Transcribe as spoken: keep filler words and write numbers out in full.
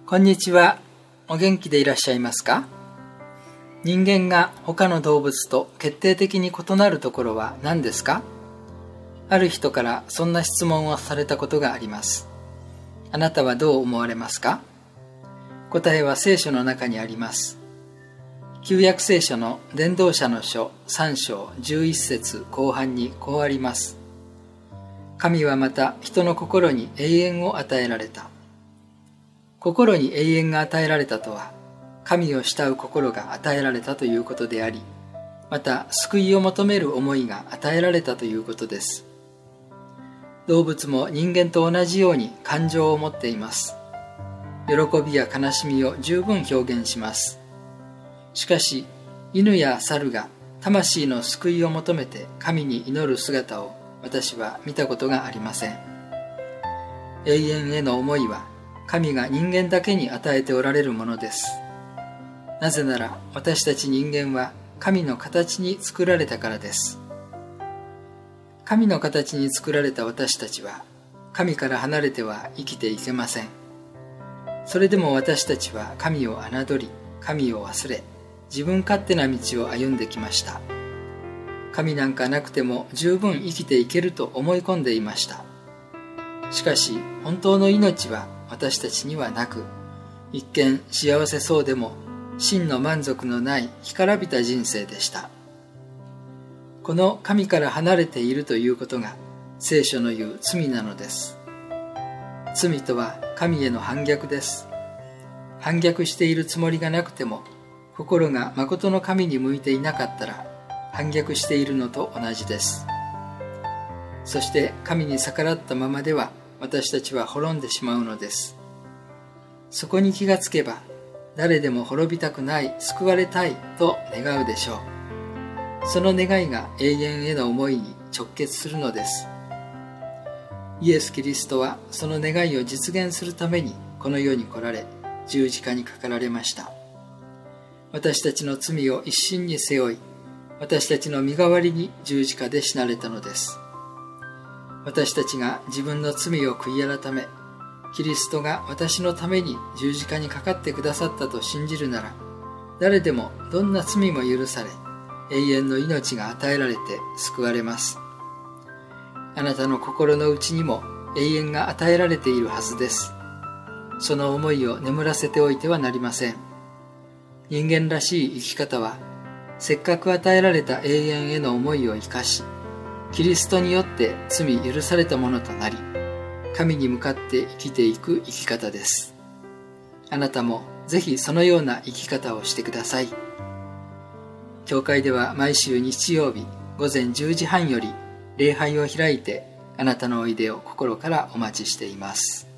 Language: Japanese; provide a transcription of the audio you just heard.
こんにちは。お元気でいらっしゃいますか？人間が他の動物と決定的に異なるところは何ですか？ある人からそんな質問をされたことがあります。あなたはどう思われますか？答えは聖書の中にあります。旧約聖書の伝道者の書さん章じゅういち節後半にこうあります。神はまた人の心に永遠を与えられた。心に永遠が与えられたとは、神を慕う心が与えられたということであり、また救いを求める思いが与えられたということです。動物も人間と同じように感情を持っています。喜びや悲しみを十分表現します。しかし、犬や猿が魂の救いを求めて神に祈る姿を私は見たことがありません。永遠への思いは神が人間だけに与えておられるものです。なぜなら私たち人間は神の形に作られたからです。神の形に作られた私たちは神から離れては生きていけません。それでも私たちは神を侮り、神を忘れ、自分勝手な道を歩んできました。神なんかなくても十分生きていけると思い込んでいました。しかし本当の命は私たちにはなく、一見幸せそうでも真の満足のない干からびた人生でした。この神から離れているということが聖書の言う罪なのです。罪とは神への反逆です。反逆しているつもりがなくても、心が誠の神に向いていなかったら反逆しているのと同じです。そして神に逆らったままでは私たちは滅んでしまうのです。そこに気がつけば、誰でも滅びたくない、救われたいと願うでしょう。その願いが永遠への思いに直結するのです。イエス・キリストはその願いを実現するためにこの世に来られ、十字架にかかられました。私たちの罪を一身に背負い、私たちの身代わりに十字架で死なれたのです。私たちが自分の罪を悔い改め、キリストが私のために十字架にかかってくださったと信じるなら、誰でもどんな罪も許され、永遠の命が与えられて救われます。あなたの心の内にも永遠が与えられているはずです。その思いを眠らせておいてはなりません。人間らしい生き方は、せっかく与えられた永遠への思いを生かし、キリストによって罪許されたものとなり、神に向かって生きていく生き方です。あなたもぜひそのような生き方をしてください。教会では毎週日曜日午前じゅうじはんより礼拝を開いて、あなたのおいでを心からお待ちしています。